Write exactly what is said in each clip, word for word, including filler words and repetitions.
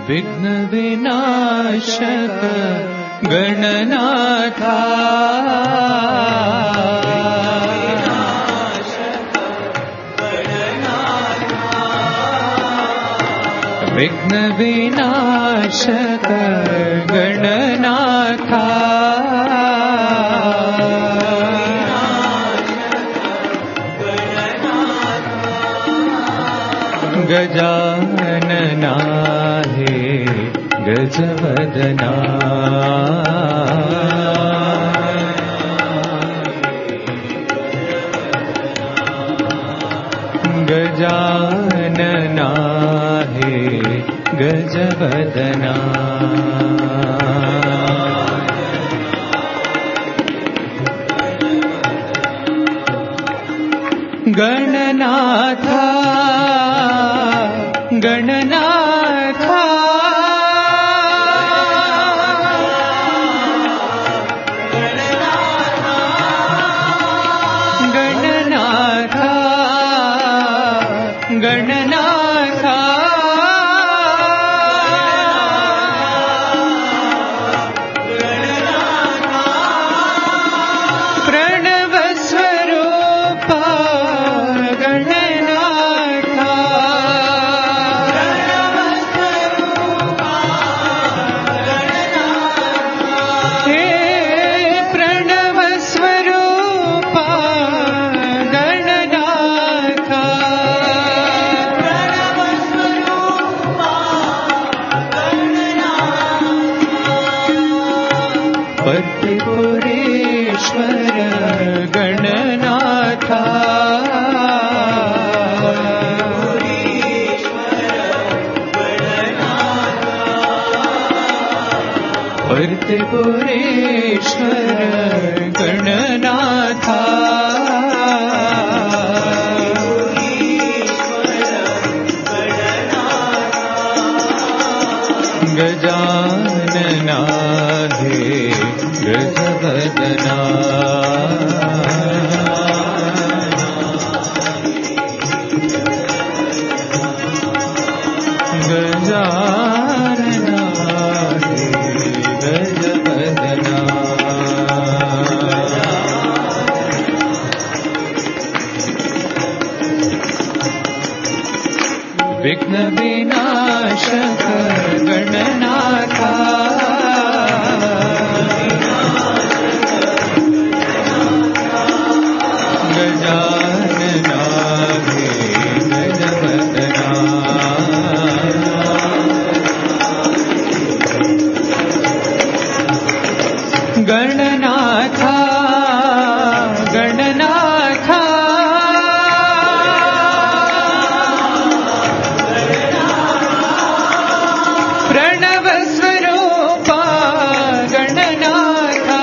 विघ्न विनाशक गणनाथा विघ्न विनाशक गणनाथा गजानना हे गजवदना गजानना हे गजवदना गणनाथा गणनाथा गणनाथा गणनाथा प्रणव स्वरूपा गणनाथा हे प्रणव स्वरूपा गणनाथा पतिपुरेश्वर गणनाथा पतिपुरेश्वर गणनाथा गजानना हे गजवदना गजानना हे गजवदना विघ्न विनाशक गणनाथा गजानना हे गजवदना गणनाथा गणनाथा प्रणव स्वरूपा गणनाथा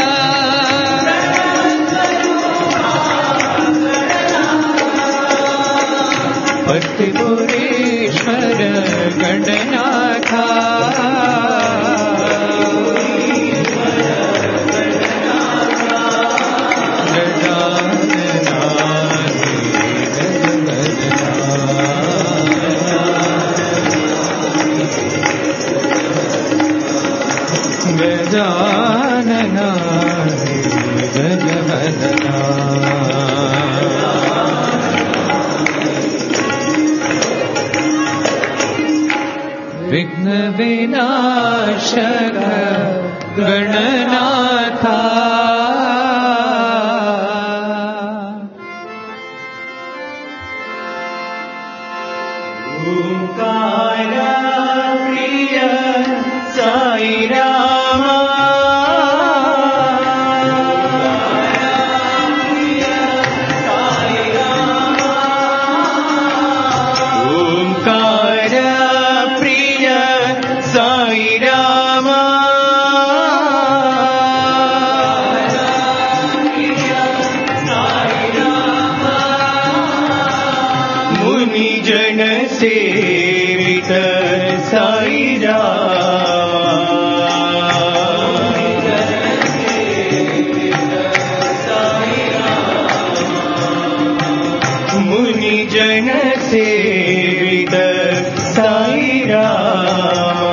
पतिपुरेश्वर गणनाथा गजानना हे गजवदना गजानना हे गजवदना विघ्न विनाशक गणनाथा ओंकार प्रिय साई रामा ओंकार प्रिय साई रामा मुनि जन सेवित साई मुनि जन सेवित साई राम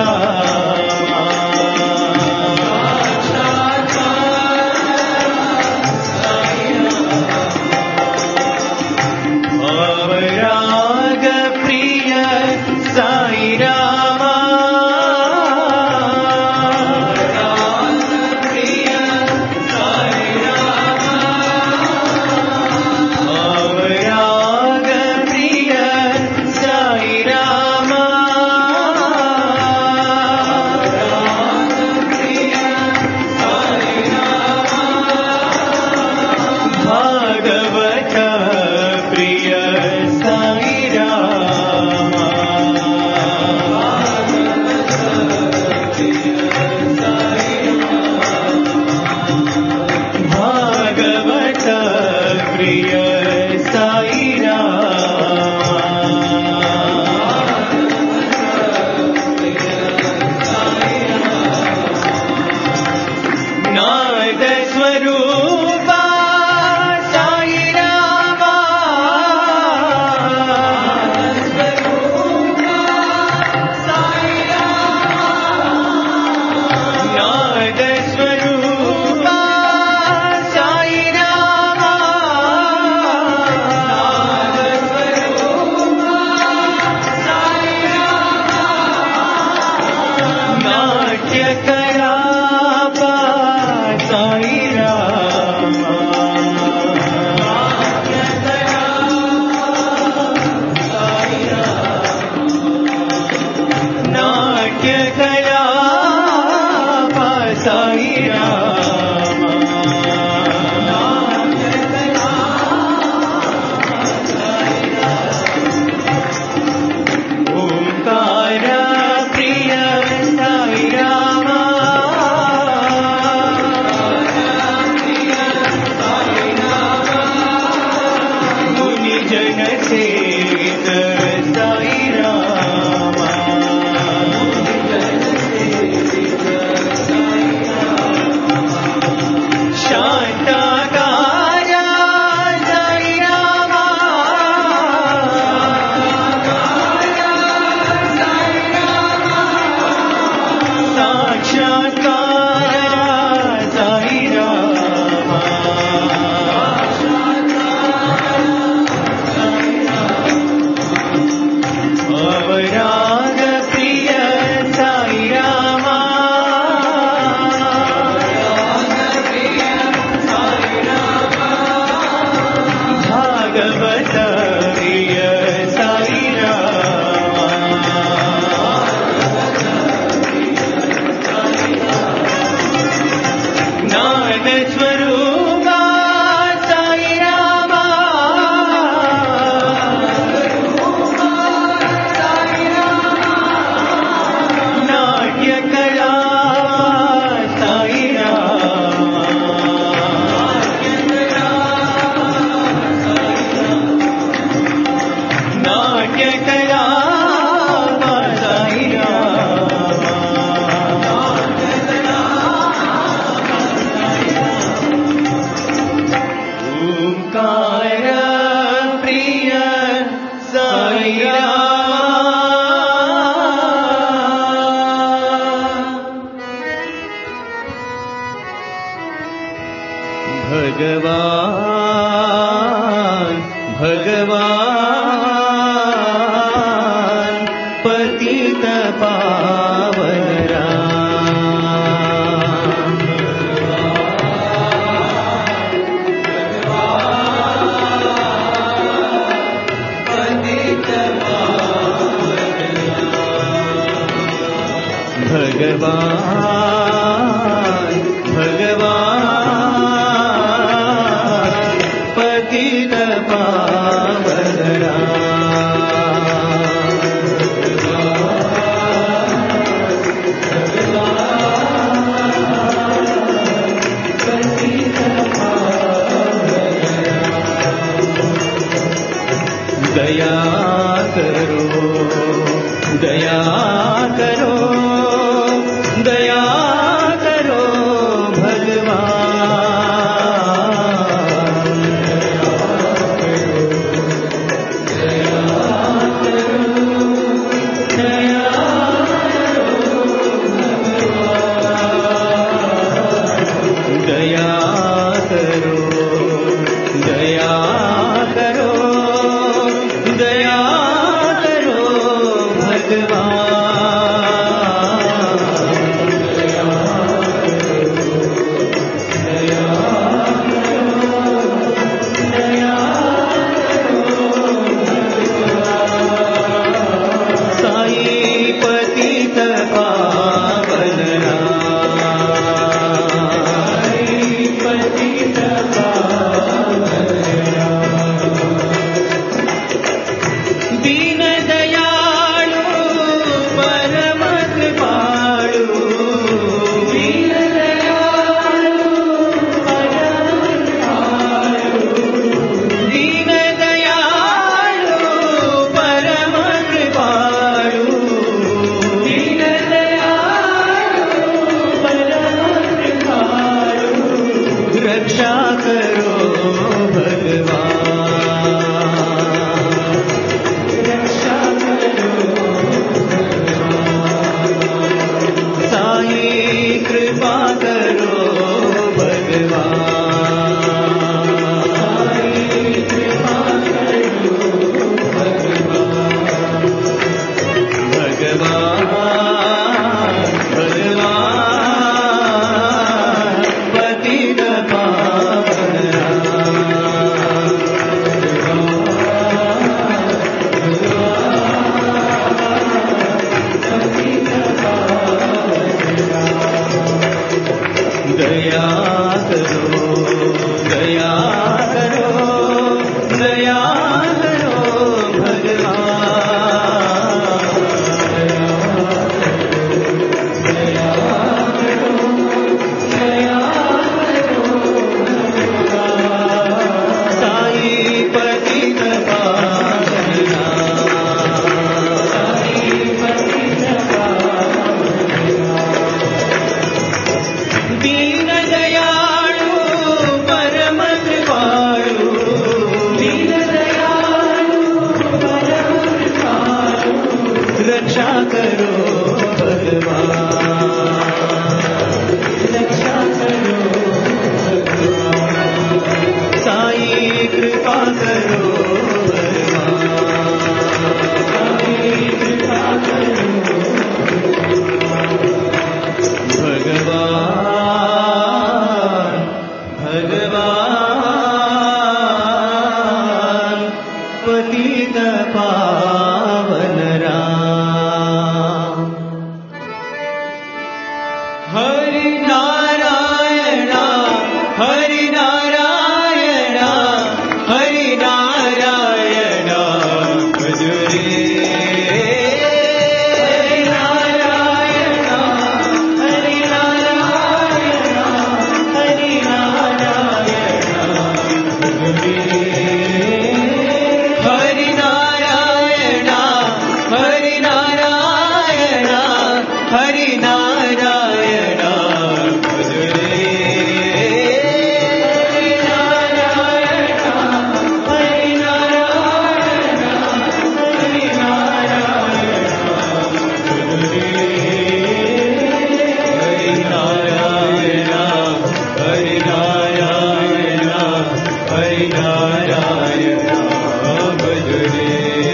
भगवान भगवान पतित पावन राम भगवान भगवान पतित पावन दया करो दया करो दया करो भगवान दया करो दया करो दया करो दया करो दया करो भगवान दया करो दया करो भगवान साई पतित पावना साई पतित पावना दीन दयाळु परम कृपाळु दीन दयाळु परम कृपाळु रक्षा करो भगवान रक्षा करो भगवान साई कृपा करो भगवान साई कृपा करो भगवान भगवान पतित पावन राम हरि नारायण हरि नारायण हरि नारायण भज रे हरि नारायण हरि नारायण हरि नारायण भज रे हरि नारायण हरि नारायण हरि नारायण भज रे हरि नारायण हरि नारायण हरि नारायण भज रे हरि नारायण हरि नारायण हरि नारायण भज रे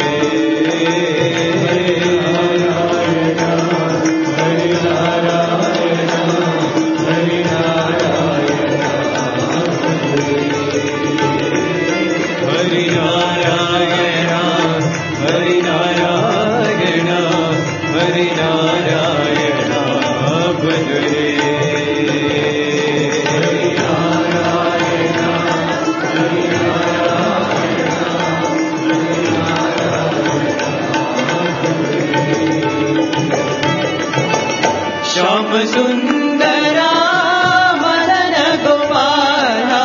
हरि नारायण हरि नारायण हरि नारायण हरि नारायण हरि नारायण भज रे हरि नारायण हरि श्याम सुंदरा मदन गोपाला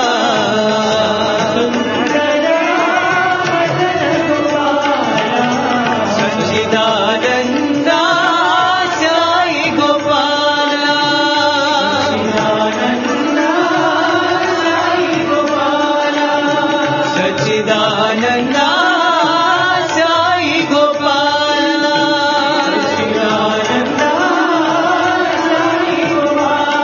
सुंदरा मदन गोपाला सच्चिदानंदा साई गोपाला सच्चिदानंदा साई गोपाला सच्चिदानंदा साई गोपाला सच्चिदानंदा साई गोपाला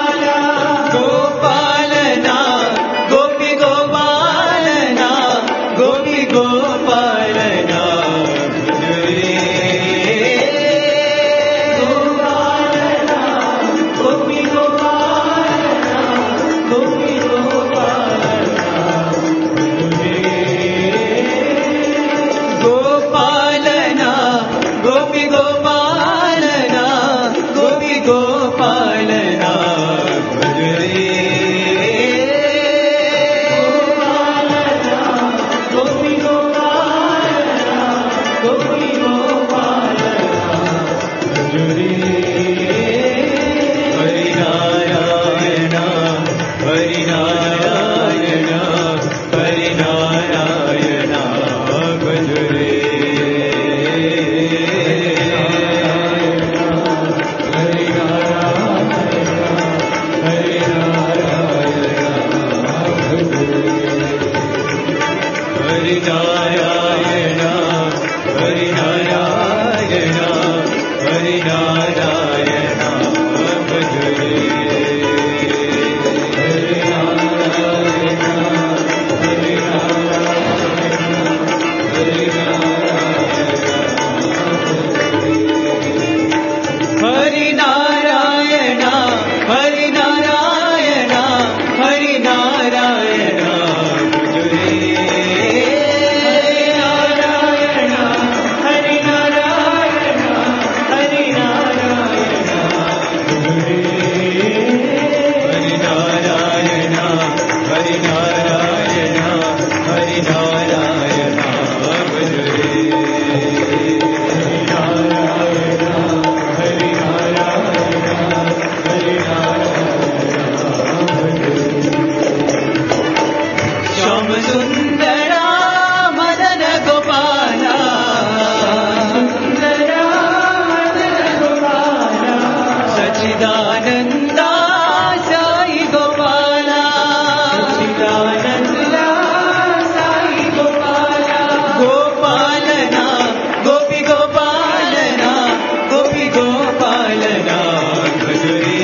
सच्चिदानंदा साई गोपाला सच्चिदानंदा साई गोपाला गोपालना गोपी गोपालना गोपी गोपालना भजरे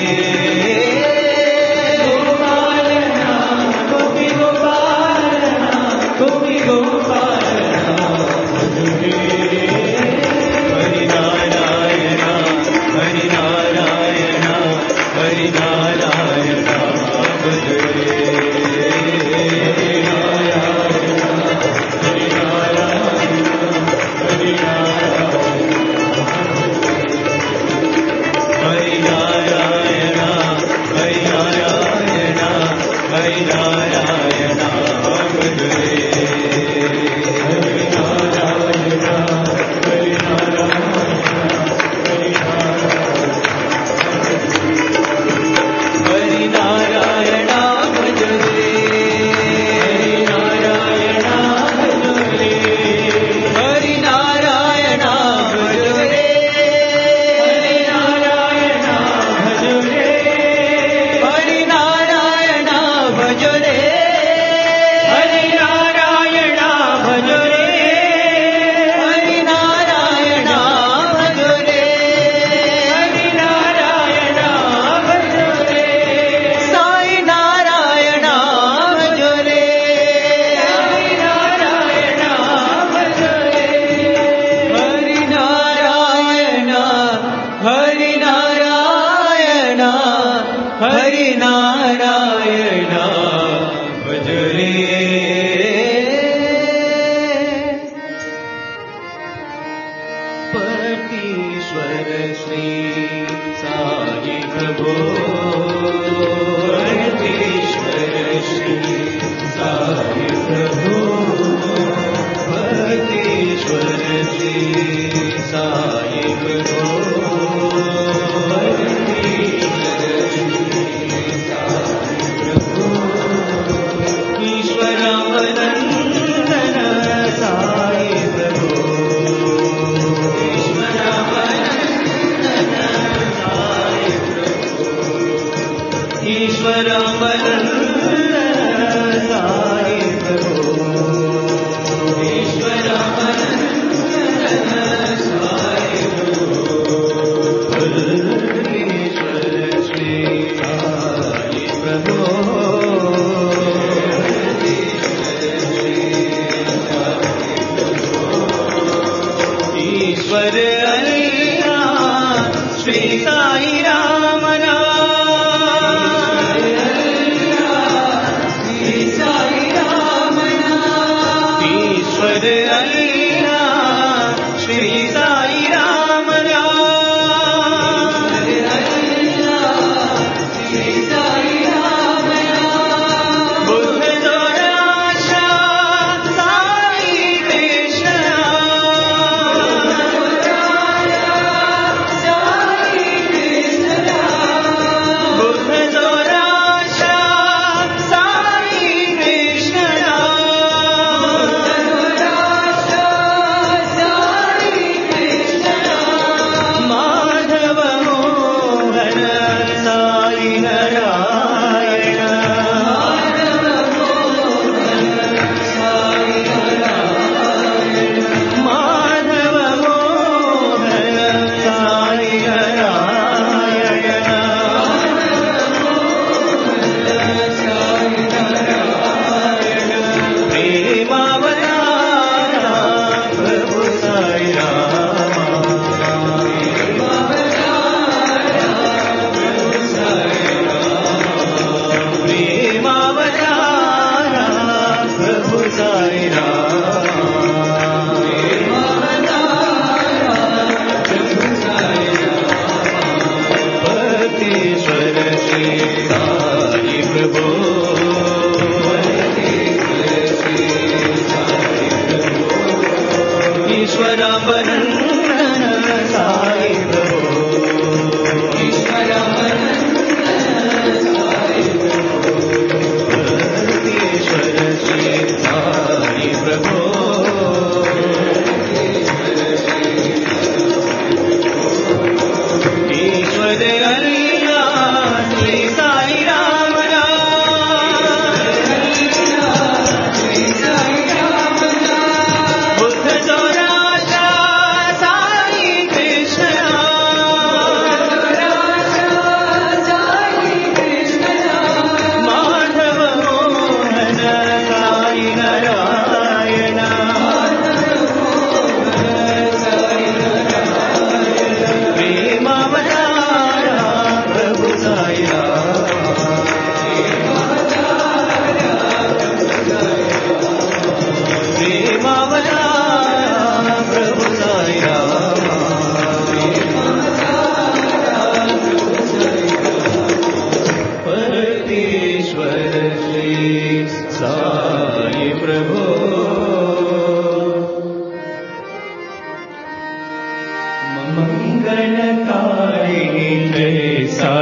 गोपालना गोपी गोपालना गोपी गोपालना भजरे हरि नारायण हरि नारायण हरि नारायण भजरे हरि नारायण भजरे पटीश्वर श्री साई प्रभो पटीश्वर श्री साई प्रभो पटीश्वर श्री साई प्रभो श्री साई राम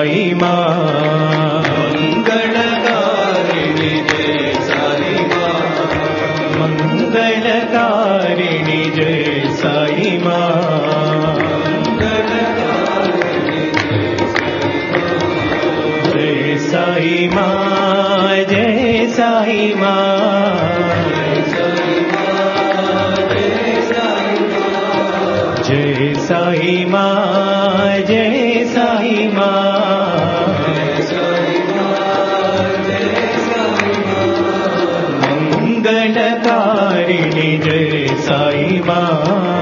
साई माँ मंगलकारिणी जय साई माँ मंगलकारिणी जय साई माँ जय साई माँ जय साई माँ जय साई माँ जय साई माँ मंगलकारिणी जय साई माँ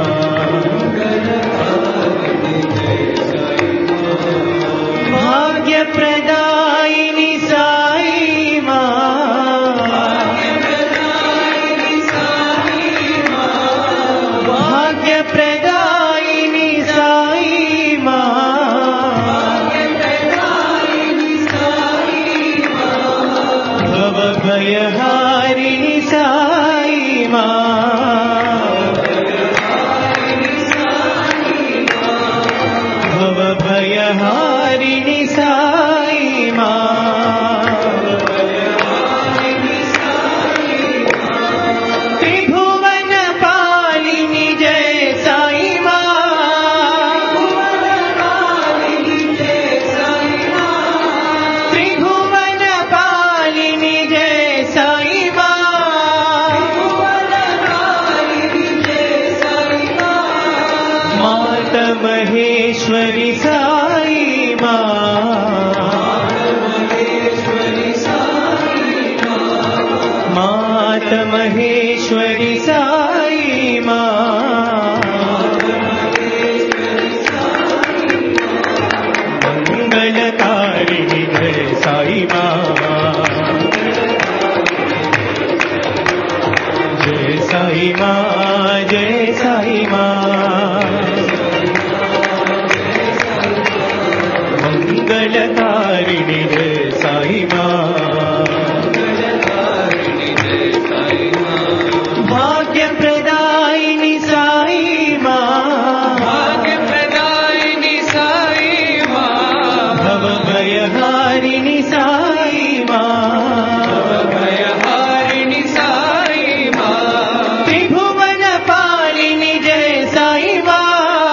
भाग्य प्रदायिनी साई माँ भाग्य प्रदायिनी साई माँ भव भयहारिणी साई माँ भव भयहारिणी साई माँ त्रिभुवन पालिनी जय साई माँ त्रिभुवन पालिनी जय साई माँ माता महेश्वरी साई माँ माता महेश्वरी साई माँ मंगलकारिणी जय साई माँ जय साई माँ जय साई माँ मंगलकारिणी जय साई माँ भाग्य प्रदायिनी साई माँ भव भयहारिणी साई माँ त्रिभुवन पालिनी जय साई माँ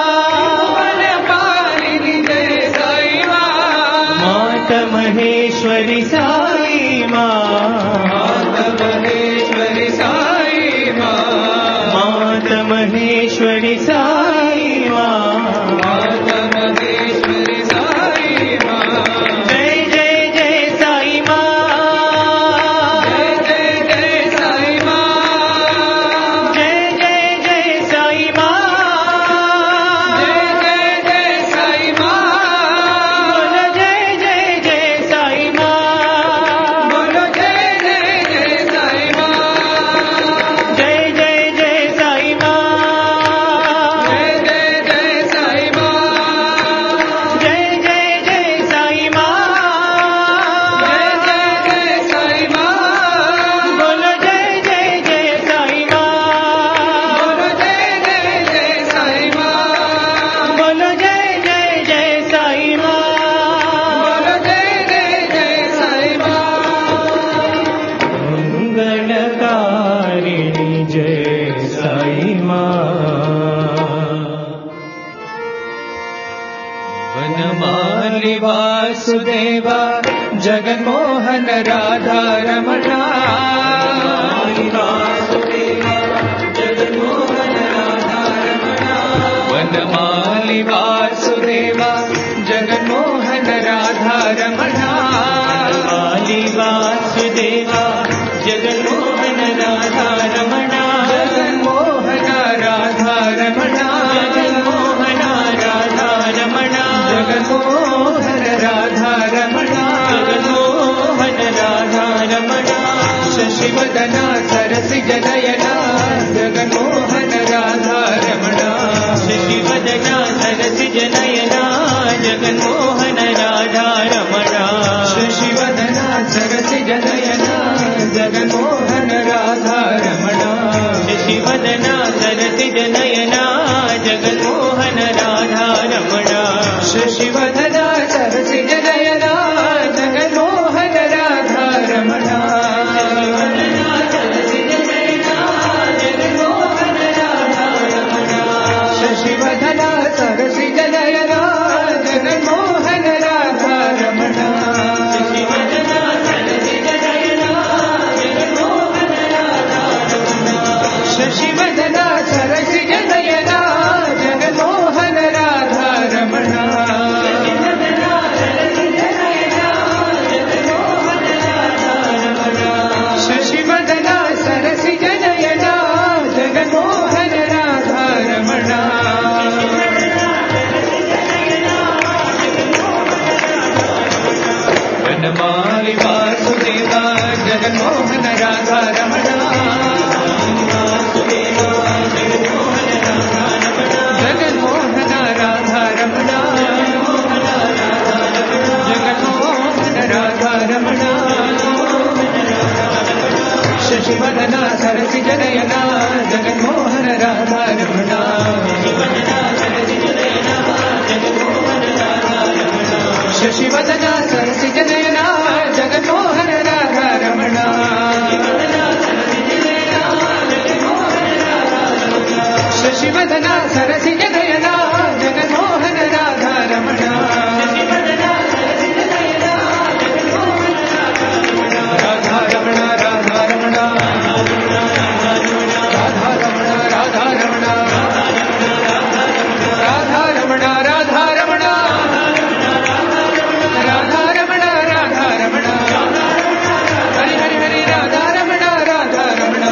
माता महेश्वरी साई माँ माता महेश्वरी साई माँ जय जय जय साई माँ जय जय जय साई माँ बोलो जय जय जय साई माँ जय जय जय साई माँ वनमाली वासुदेवा जगन्मोहन राधा रमणा वनमाली वासुदेवा जगन्मोहन राधा रमणा वनमाली वासुदेवा जगन्मोहन राधा रमणा जगन्मोहन राधा रमणा जगन्मोहन राधा रमणा जगन्मोहन राधा रमणा जगन्मोहन राधा रमणा शशिवदना सरसिज नयना जगन्मोहन राधा रमणा शशिवदना सरसिज नयना जगन्मोहन राधा रमणा शशिवदना सरसिज नयना जगन्मोहन राधा रमणा शशिवदना सरसिज नयना जगन्मोहन राधा रमणा शशिवदना सरसिज नयना वनमालि वासुदेव जगन्मोहन राधा रमण जगन्मोहन राधा रमण जगन्मोहन राधा रमण शशिवदना सरसिजनयना जगन्मोहन राधा रमण शशिवदना सरसिजनयना जगन्मोहन राधा रमण शशिवदना सरसिजनयना जगन्मोहन राधा रमण राधा रमण राधा रमण राधा रमण राधा रमण राधा रमण राधा रमण राधा रमण राधा रमण हरि हरि हरि राधा रमण राधा रमण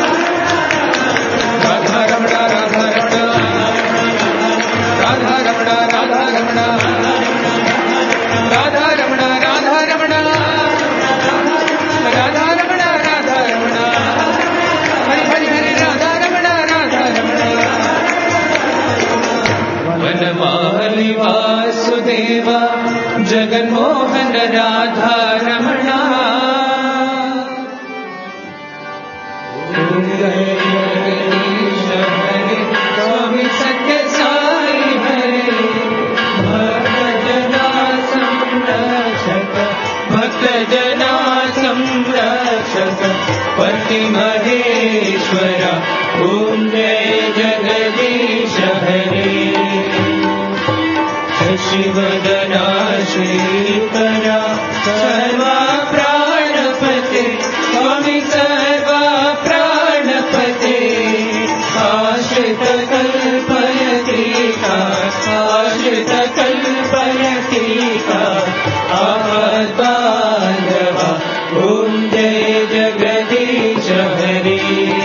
राधा रमण राधा रमण राधा रमण राधा रमण राधा रमण राधा रमण राधा रमण राधा रमण हरि हरि हरि राधा रमण राधा रमण वनमालि वासुदेव जगन्मोहन राधा रमण स्वामी सत्य साई हरे भक्त जना संरक्षक भक्त जना संरक्षक पति महेश्वर ओम जय जगदीश हरे शशिवदना श्रीकरा सर्वा प्राणपते स्वामी सर्वा प्राणपते आश्रित कल्पयतीका आश्रित कल्पयतीका आपद्बान्धवा ओम जय जगदीश हरे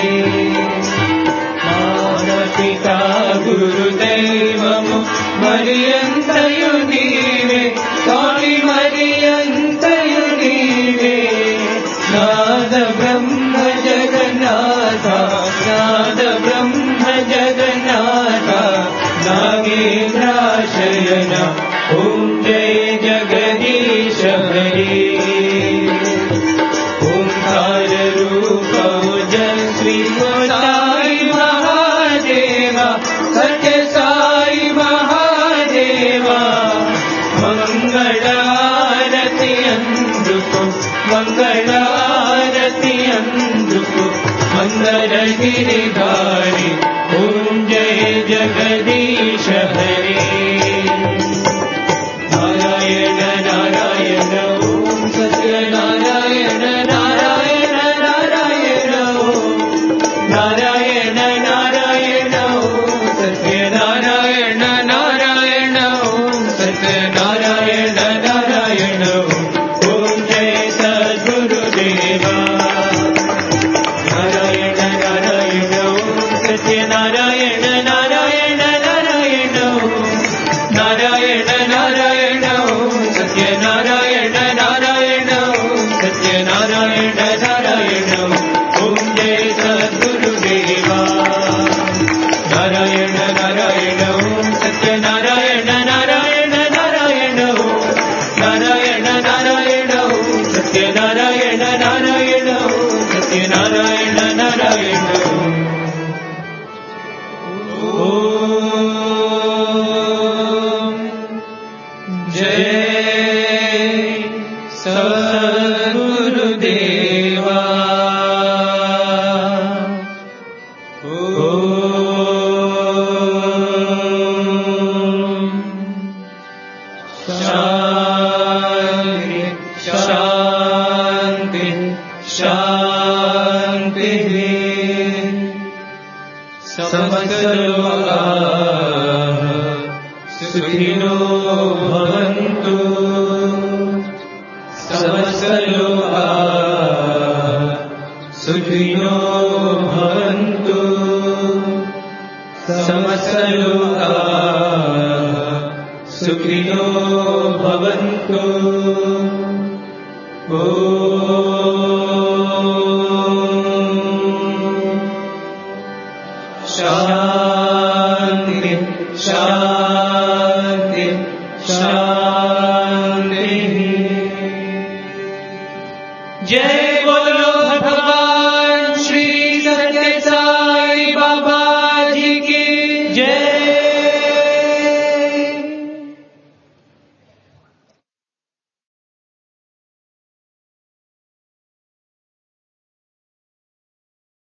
माता गुरुदैवमु मर्यन्तयु नीवे स्वामी मर्यन्तयु नीवे नाद ब्रह्म जगन्नाथ नाद ब्रह्म जगन्नाथ नागेन्द्राशयन ओम जय जगदीश हरे ओंकार रूप ओजस्वी साई महादेवा सत्य साई महादेवा मंगलारति अंदुको मंगलारति अंदुको मंगल गिरिधारी ओम जय जगदीश हरे नारायण नारायण ओम सत्य नारायण नारायण नारायण ओम नारायण नारायण ओम सत्य नारायण नारायण ओम सत्य नारायण नारायण ओम जय सद्गुरुदेवा नारायण नारायण ओम सत्य नारायण नारायण नारायण ओम नारायण नारायण ओम सत्य नारायण नारायण ओम सत्य नारायण नारायण ओम जय सद्गुरुदेवा नारायण नारायण ओम सत्य नारायण नारायण नारायण ओम नारायण नारायण ओम सत्य नारायण नारायण ओम सत्य नारायण नारायण ओम जय सद्गुरुदेवा शांति शांति शांति समस्त लोकाः सुखिनो भवन्तु समस्त लोकाः सुखिनो भवन्तु समस्त लोकाः सुखिनो भवन्तु शांति शांति शांति। जय